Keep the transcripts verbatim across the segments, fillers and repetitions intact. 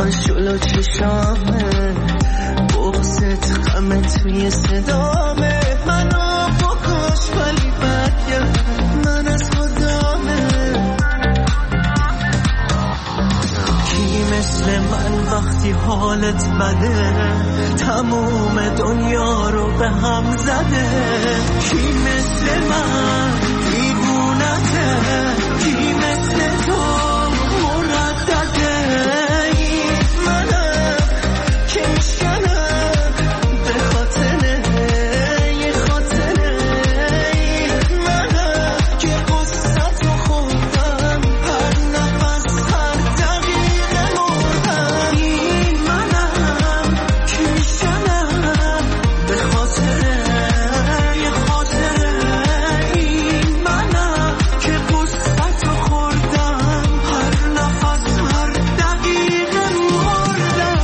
من شلو چشامه، بغضت غمت توی صدامه. منو بکش ولی برگرد، من از خدامه. کی مثل من وقتی حالت بده، تموم دنیا رو به هم زده. کی مثل من دیوونته، کی مثل تو مردده. این منم که میشکنم به خاطره یه خاطره. این منم که قصت رو خوردم، هر نفس هر دقیقه مردم. این منم که میشکنم به خاطره یه خاطره. این منم که قصت رو خوردم، هر نفس هر دقیقه مردم.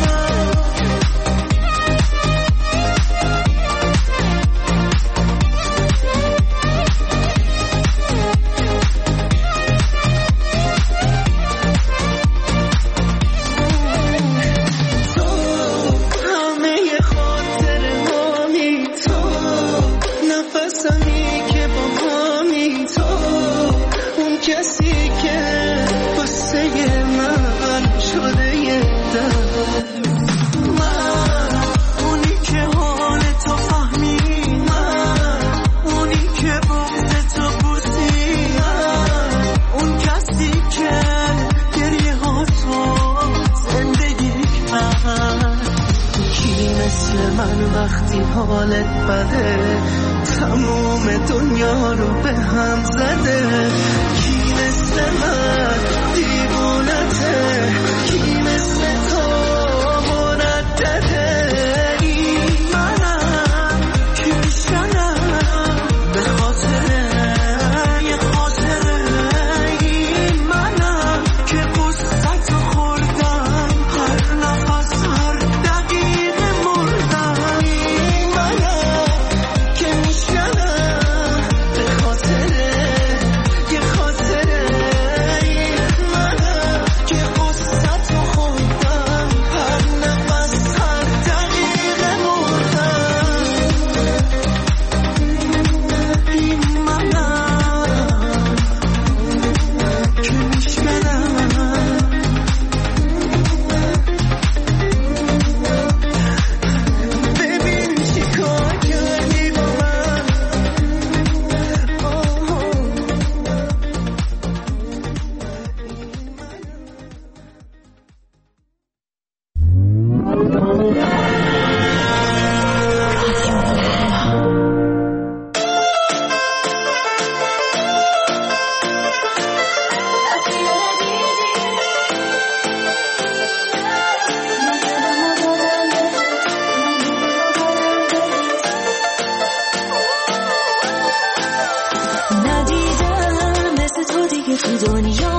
تو همه خاطر مامی، تو نفسمی که با مامی، تو اون کسی که واسه من شده یه دم. من اونی که حال تو فهمی، من اونی که بغض تو بوسی، من اون کسی که گریه ها تو زندگی کرد. کی مثل من وقتی حالت بده، تموم دنیا رو به هم زده. کی مثل من دیوونته، کی مثل تو مردده. این منم که میشکنم به خاطره یه خاطره. این منم که قصت رو خوردم، هر نفس هر دقیقه مردم. این منم که میشکنم به خاطره یه خاطره. این منم که قصت رو خوردم، هر نفس هر دقیقه مردم. این منم که میشکنم. ببین چی کار کردی با من. ندیدم مثل تو دیگه تو دنیا،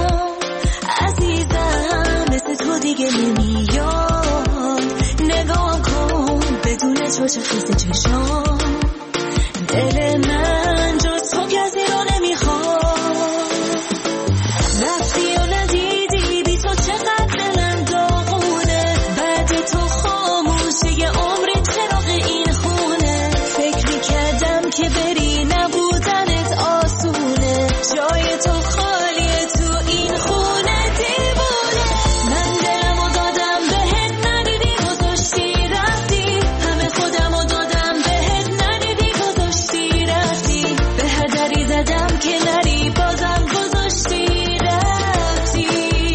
عزیزم مثل تو دیگه نمیاد. نگاه کن بدون تو چه خیز چشام، دل من جز تو کسی رو نمیخواد. رفتی و ندیدی بی تو چقدر دلم داغونه. بعد تو خاموشه یه عمر چراغ این خونه. فکر میکردم که بری نبودنت آسونه، جای تو خالیه تو این خونه. دیوونه من دلمو دادم بهت، ندیدی گذاشتی رفتی. همه خودمو دادم بهت، ندیدی گذاشتی رفتی. به هدری زدم که نری، بازم گذاشتی رفتی.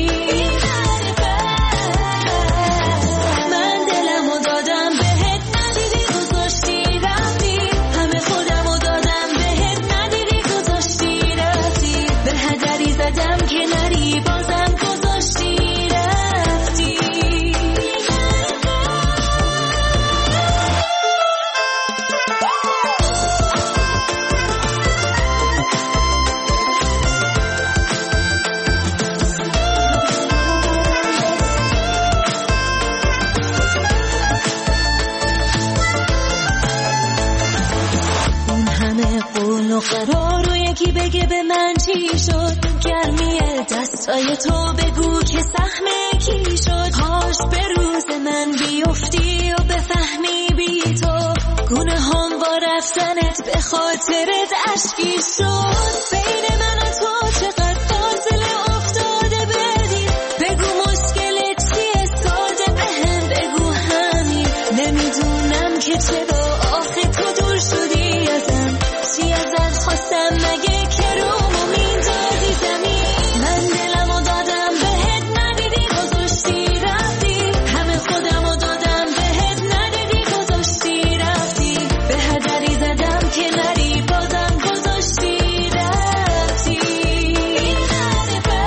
من دلمو دادم بهت، ندیدی گذاشتی رفتی. همه خودمو دادم بهت، ندیدی گذاشتی رفتی. به هدری زدم که نری، بازم گذاشتی رفتی. اون همه قول و قرار رو یکی بگه به من چی شد. گرمی دستای تو بگو که سهم کی شد. کشکی شد بین من و تو چقدر فاصله افتاده بدی بگو مشکلت چیه ساده بهم بگو همین نمیدونم که چرا آخه تو دور شدی ازم چی ازت خواستم مگه که رومو میندازی زمین من دلمو دادم بهت ندیدی گذاشتی رفتی همه خودمو دادم بهت ندیدی گذاشتی رفتی به هدری زدم که نری بازم گذاشتی رفتی این غریبه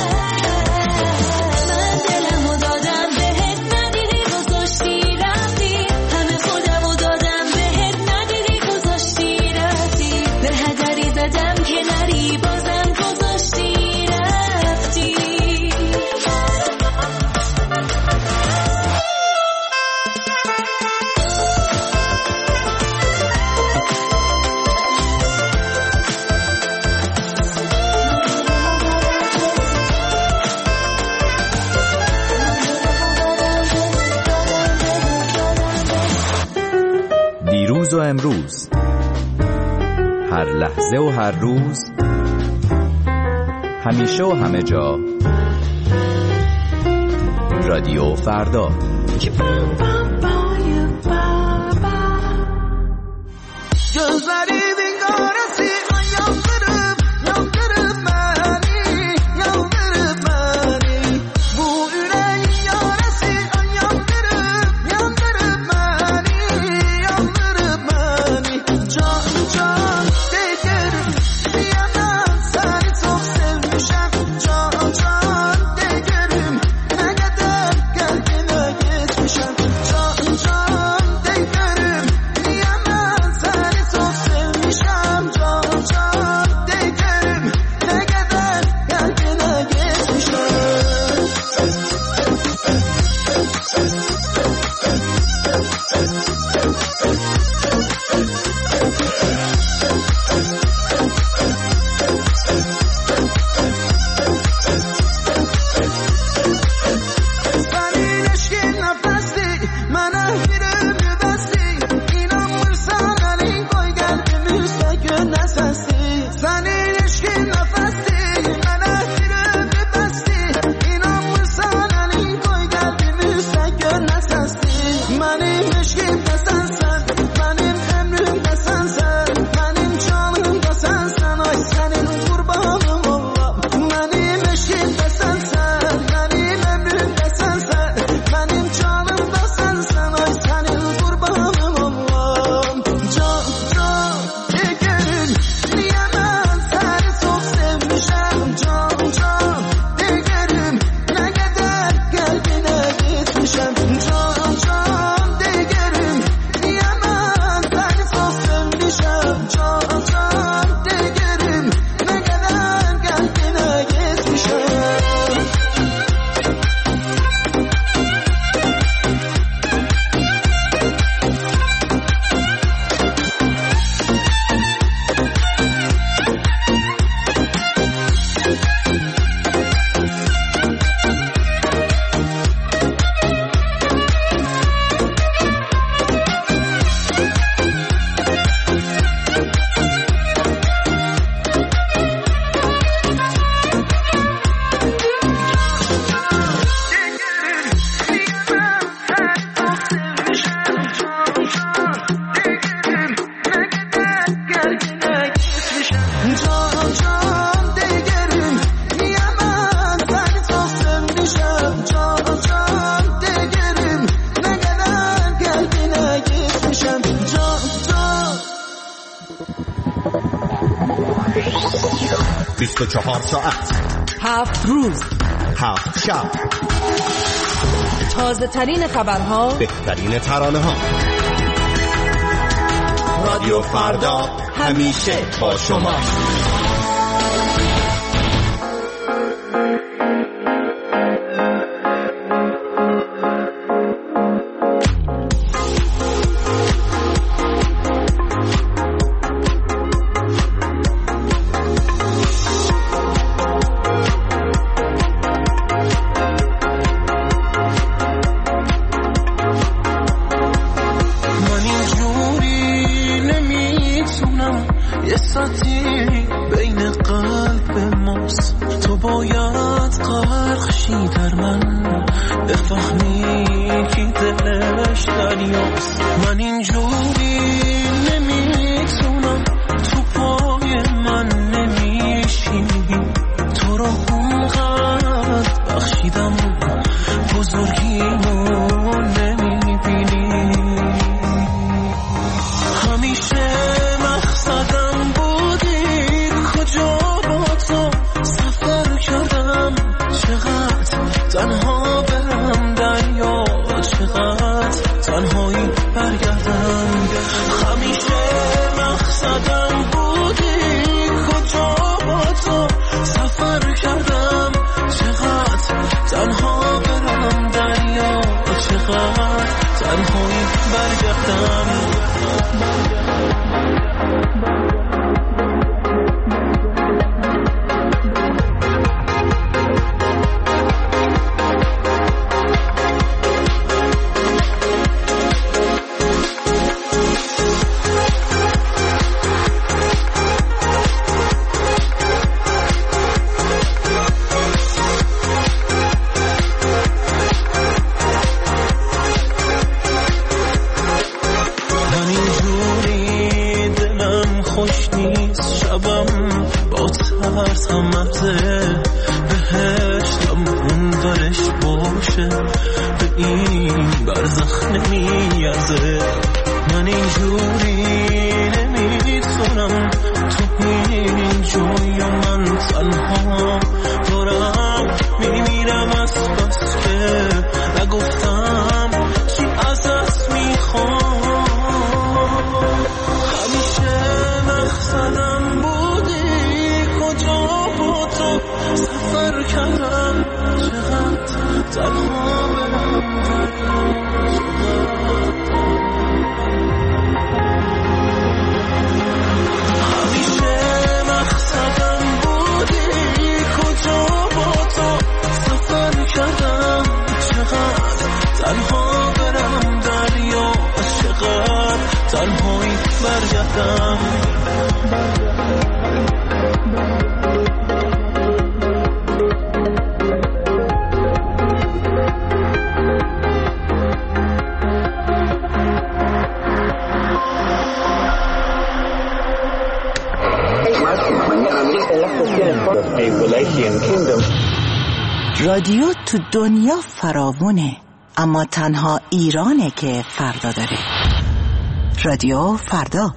من دلمو دادم بهت ندیدی گذاشتی رفتی همه خودمو دادم بهت ندیدی گذاشتی رفتی به هدری زدم که نری بازم گذاشتی رفتی دیروز و امروز، هر لحظه و هر روز، همیشه و همه جا، رادیو فردا. gözleri bin karası ay yandırıp yandırıp beni yandırıp beni bu yüreğin yarası ay yandırıp yandırıp beni yandırıp beni can can degerim diyemem seni çok sevmişim can can degerim ne kadar kalbine geçmişim can can degerim diyemem seni çok sevmişim can can degerim ne kadar kalbine geçmişim Senin eşkin nefesli, mənə yürümü bəsli İnanmırsan əlin qoy qəlbimizdə gönə səsli Senin eşkin nefesli, mənə yürümü bəsli İnanmırsan əlin qoy qəlbimizdə gönə səsli Mənim eşkim də sənsən, mənim ömrüm də sənsən Mənim canım da sənsən, ay sənin qurbanım olam Mənim eşkim də sənsən, mənim ömrüm də sənsən Mənim canım da sənsən, ay sənin qurbanım olam Can, can, degerim, niyə mən səni çox sevmişəm Can, can, degerim, nə qədər qəlbinə getmişəm Can, can, degerim, niyə mən səni çox sevmişəm Can, can, degerim, nə qədər qəlbinə getmişəm بیست و چهار ساعت، هفت روز، هفت شب، تازه ترین خبرها، بهترین ترانه ها. رادیو فردا همیشه با شما. بفهمی که دلش دریاست. من اینجوری نمیتونم، تو پای من نمیشینی، تو رو اونقدر بخشیدم بزرگیمو نمیبینی. همیشه مقصدم بودی، کجا با تو سفر کردم، چقدر تنها برم دریا، چقدر تنهایی برگردم. همیشه مقصدم بودی، کجا با تو سفر کردم، چقدر تنها برم دریا، چقدر تنهایی برگردم. رادیو تو دنیا فراوونه، اما تنها ایرانه که فردا داره. رادیو فردا.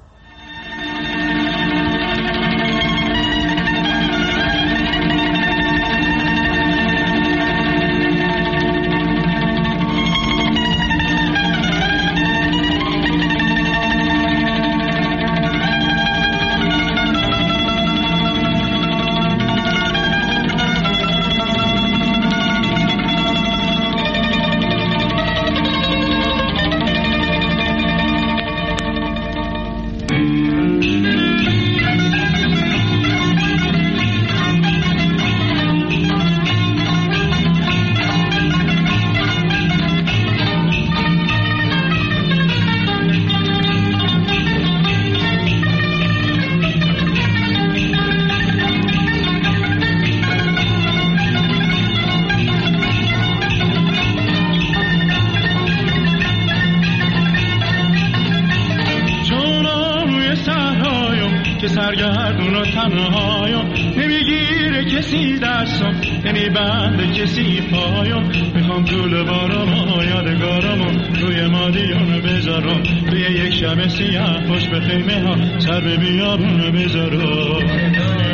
سرگردون و تنهایم، نمیگیره کسی دستم، نمیبنده کسی پایم. میخوام طول بارامو یادگارامو روی مادیون بذارم، توی یک شب سیاه خوش به خیمه ها سر به بیابون بذارم.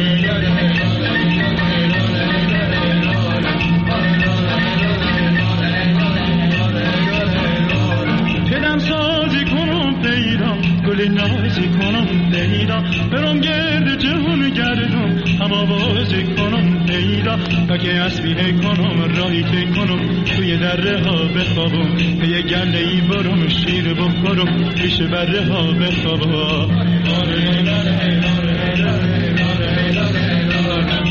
بدم سازی کنم پیدا، گل نازی کنم پیدا، برم گرد جهون گردم، هم آوازی کنم پیدا، بکه اسبیه کنم راهی که کنم، توی دره ها بخوابم، یه گله ای برم شیر بخورم، پیش بره ها بخوابم.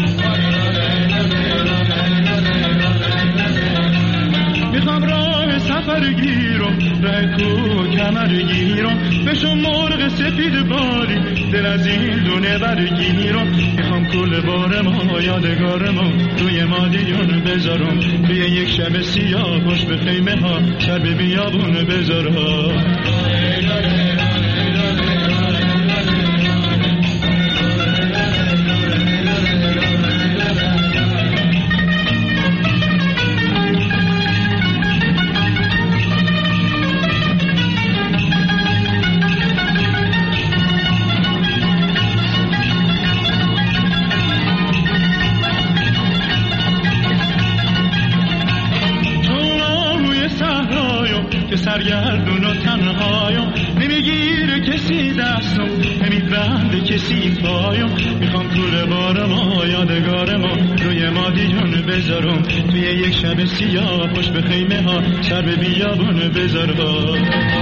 میخوام راه سفر گیرم ره کو کمر گیرم بشم مرغ سفید باری دل از این دونه برگیرم میخوام کل بارم یادگارم روی مادیون بذارم توی یک شب سیاه پشت به خیمه ها سر به بیابون بذارم سرگردون و تنهایم نمیگیره کسی دستم نمیبنده کسی پایم میخوام کل بارم و یادگارم روی مادیون بذارم توی یک شب سیاه پشت به خیمه ها سر به بیابون بذارم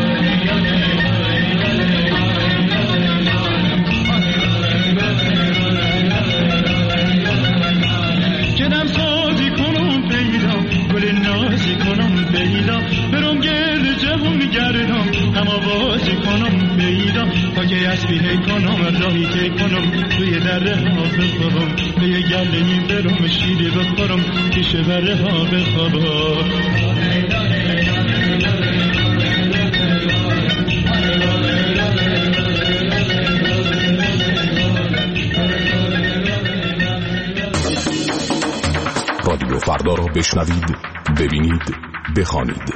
کدم سازی کنم پیدا گل نازی کنم پیدا برم گرد جهون گردم هم آوازی کنم پیدا تا که اسبی هی کنم راهی که کنم توی دره ها بخوابم به گله این برم شیری بخورم پیش بره ها بخوابم رادیو فردا را بشنوید، ببینید، بخوانید.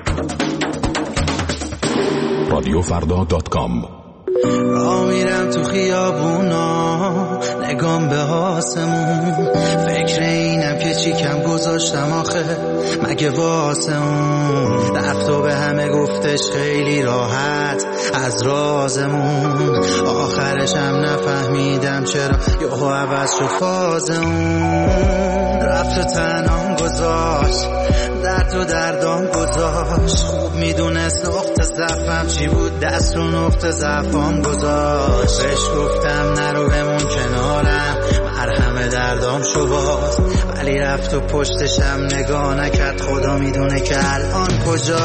رادیو فردا دات کام. راه میرم تو خیابونا نگام به آسمون فکر اینم که چی کم گذاشتم آخه مگه واسه اون رفت و به همه گفتش خیلی راحت از رازمون آخرش هم نفهمیدم چرا یهو عوض شد فاز اون رفت و تنام گذاشت درد و دردام گذاشت خوب میدونست نقطه ضعفم چی بود دست رو نقطه ضعفام گذاشت بهش گفتم نرو بمون کنارم مرهم دردام شو باز ولی رفت و پشتشم نگاه نکرد خدا میدونه که الان کجا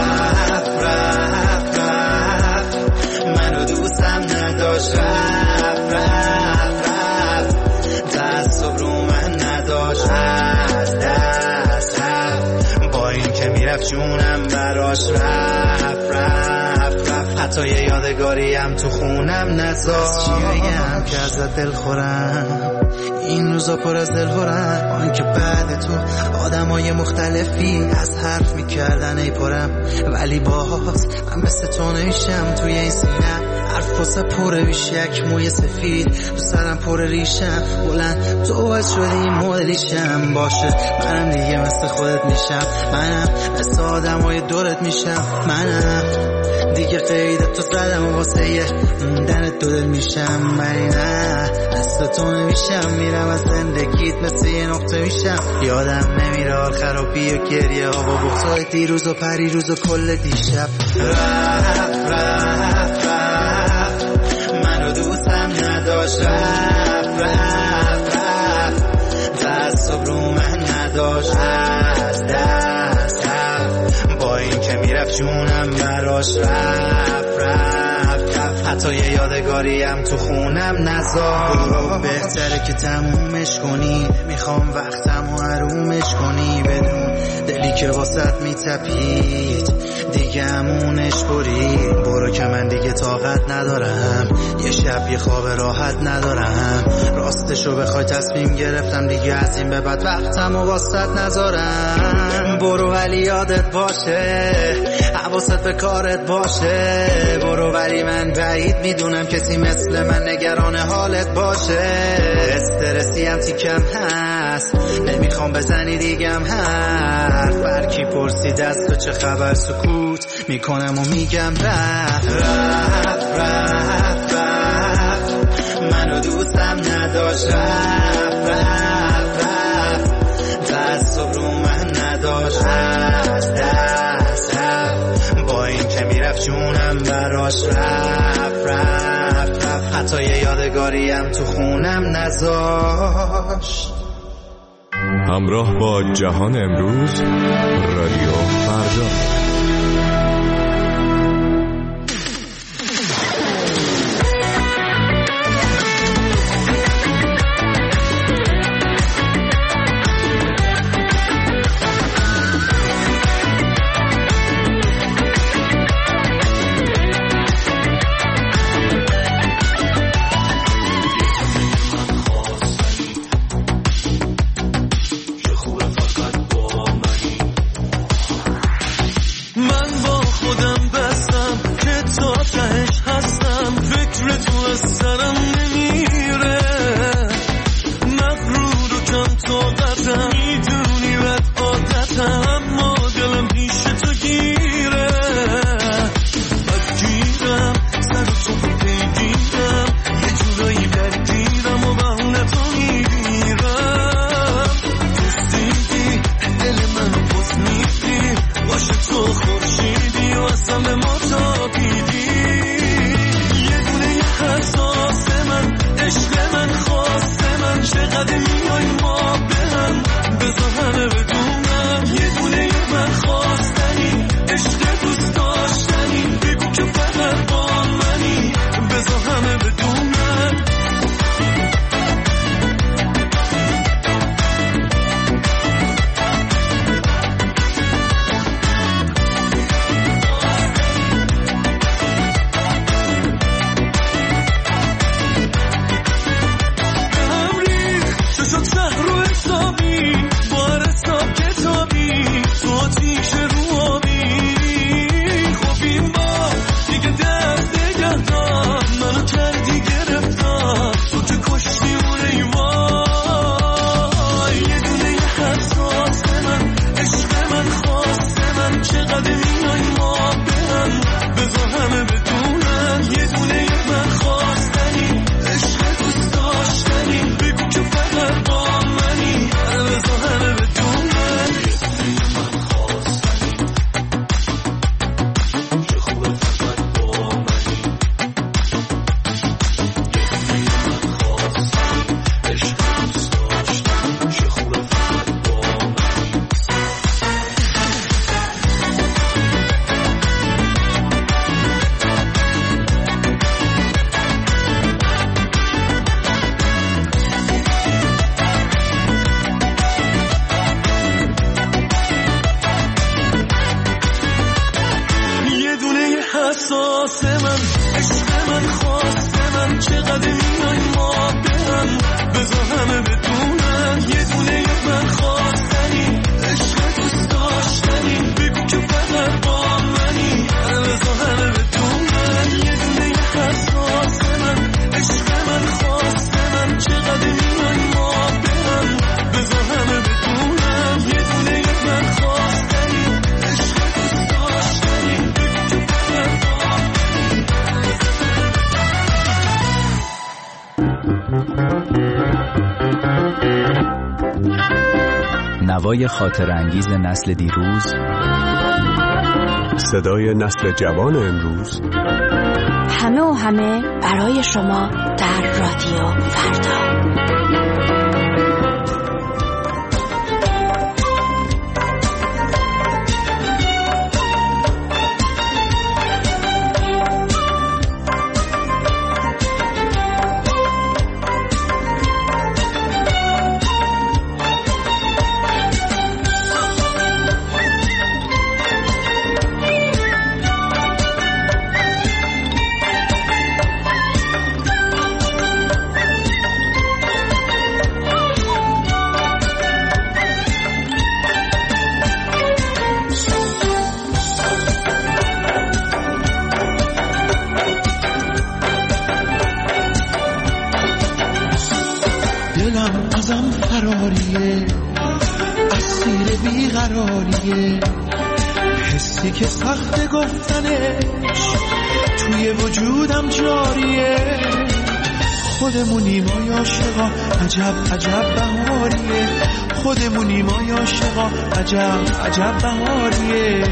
رفت رفت رفت منو دوستم نداشت رفت رفت رفت دست رو من نداشت از دست رفت با این که میرفت جونم براش رفت رفت رفت حتی یه یادگاریم تو خونم نذاشت چی بگم که ازت دل خورم این روزا پر از دل خورم آن که بعد تو آدمای مختلفی از حرف میکردن ای پرم ولی باز من مثل تو نمیشم توی این سینم حرف واسه پره بیش یک موی سفید تو سرم پر ریشم بلند تو باز شدی این مدلیشم باشه منم دیگه مثل خودت میشم منم مثل آدمای دورت میشم منم دیگه قیدت تو زدم و واسه یه موندنت دو دل میشم ولی نه مثل تو نمیشم میرم از زندگیت مثل یه نقطه میشم یادم نمیره حال خرابی و گریه ها با بغضای دیروز و پریروز و کل دیشب رفت رفت رفت منو دوستم نداشت رفت رفت رفت دست رو من نداشت از دست رفت با این که میرفت جونم براش رفت رفت رفت حتی یه یادگاریم تو خونم نذار بهتره که تمومش کنی میخوام وقتم و حرومش کنی بدون دلی که واسط میتپید دیگه همونش برید برو که من دیگه طاقت ندارم یه شب یه خواب راحت ندارم راستشو بخوای تصمیم گرفتم دیگه از این به بعد وقتم و واسط نذارم برو ولی یادت باشه حواست به کارت باشه برو ولی من بعید میدونم کسی مثل من نگران حالت باشه استرسی هم تیکم هست نمیخوام بزنی دیگم حرف برکی پرسید از تو چه خبر سکوت میکنم و میگم رفت رفت رفت رفت منو دوستم نداشت رفت رفت رفت دست رو من نداشت از دست رفت با این که میرفت جونم براش رفت رفت رفت حتی یه یادگاریم تو خونم نذاشت. همراه با جهان امروز رادیو فردا. از سرم نمیره، مغرور و کم طاقتم، میدونی بد عادتم، اما دلم پیش تو گیره. بدگیرم سر تو پیگیرم، یه جورایی درگیرم و بهونه تو میگیرم. دوستیدی دل من بز میدی، باشه تو خورشیدی و اصلا به ما تابیدی. یه دونه یه حساس من، عشق من، خواست من، چقدر میای ما به هم، بذار همه بدونم. یه دونه یه من خواستنی، عشق دوست داشتنی، بگو که فقط با منی، بذار همه بدونم. نوای خاطر انگیز نسل دیروز، صدای نسل جوان امروز، همه و همه برای شما در رادیو فردا. دلم ازم فراریه، اسیر بیقراریه، حسی که سخت گفتنش توی وجودم جاریه. خودمونیم آی عاشقا، عجب عجب بهاریه، خودمونیم آی عاشقا، عجب عجب بهاریه.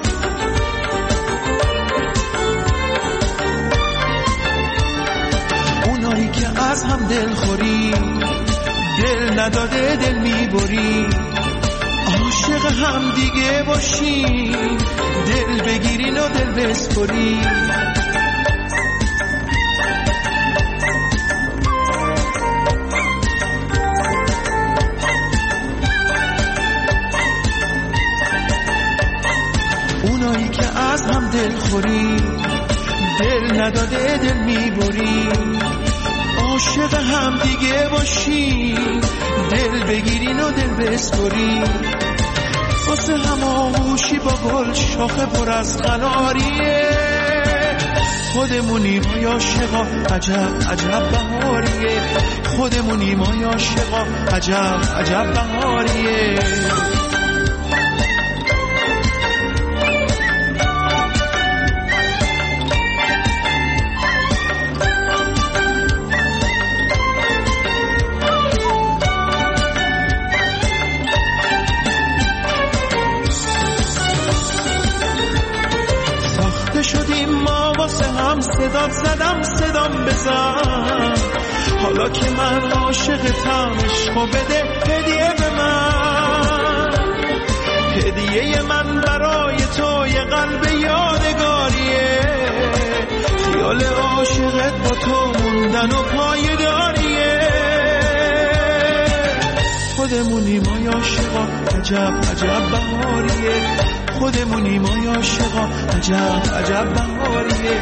اونایی که از هم دل خوری، دل نداده دل میبری، عاشق هم دیگه باشی، دل بگیرین و دل بسپری. اونایی که از هم دل خوری، دل نداده دل میبری، عاشق هم دیگه باشی، دل بگیرین و دل بسپری. واسه هم آغوشی با گل شاخه پر از قناریه، خودمونیم ما عاشقا عجب عجب بهاریه خودمونیم ما عاشقا عجب عجب بهاریه شدیم ما واسه هم صدات زدم صدام بزن حالا که من عاشقتم عشقو بده هدیه به من هدیه من برای تو یه قلب یادگاریه خیال عاشقت با تو موندن و پایداریه خودمونی ما عاشقا عجب عجب بهاریه خودمونی ما عاشقا عجب عجب بهاریه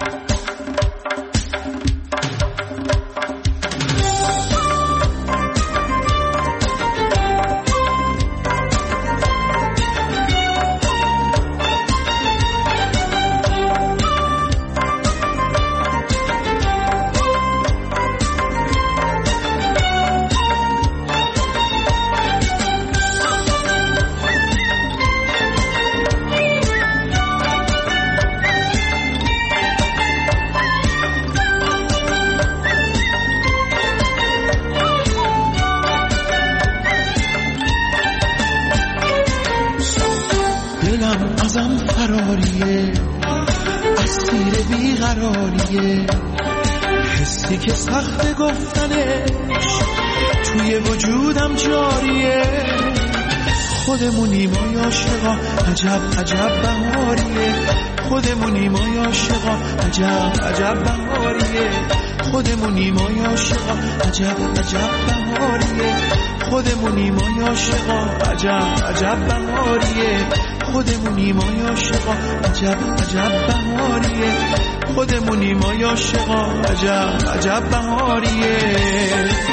دلم ازم فراریه اسیر بیقراریه حسی که سخت گفتنش توی وجودم جاریه خودمونی ما عاشقا عجب عجب بهاریه خودمونی ما عاشقا عجب عجب بهاریه خودمونی ما عاشقا عجب عجب بهاریه خودمونی ما عاشقا عجب عجب بهاریه خودمونی ما عاشقا عجب عجب بهاریه خودمونی ما عاشقا عجب عجب بهاریه